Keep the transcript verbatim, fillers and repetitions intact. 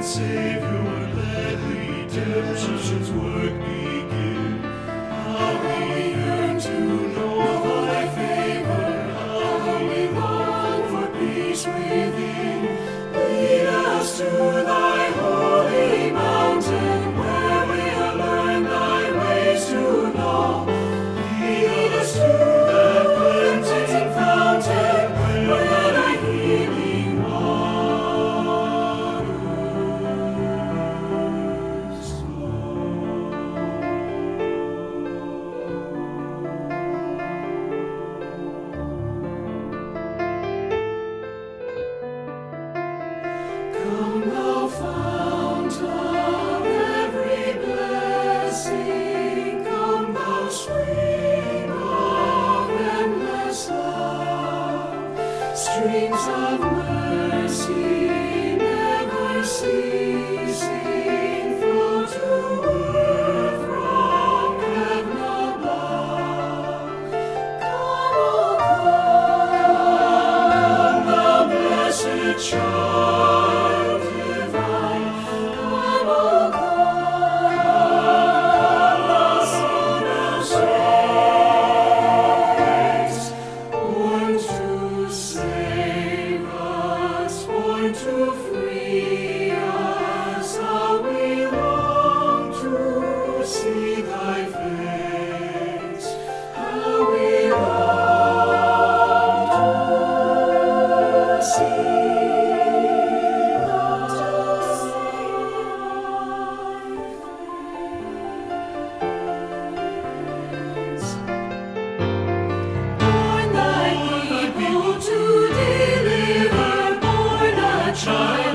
Savior, let redemption's work begin. How we yearn to know thy favor, how we long for peace within. Lead us to thy holy mountain, where we'll learn thy ways to know. Lead us to that cleansing fountain, where thy healing waters flow. Come, thou fount of every blessing, come, thou spring of endless love. Streams of mercy never ceasing flow to earth from heaven above. Come, O come, thou blessed child divine. Come, O come, thou Son of grace, born to save us, born to free us. How we long to see thy face, how we long to see born thy people to deliver, born a child.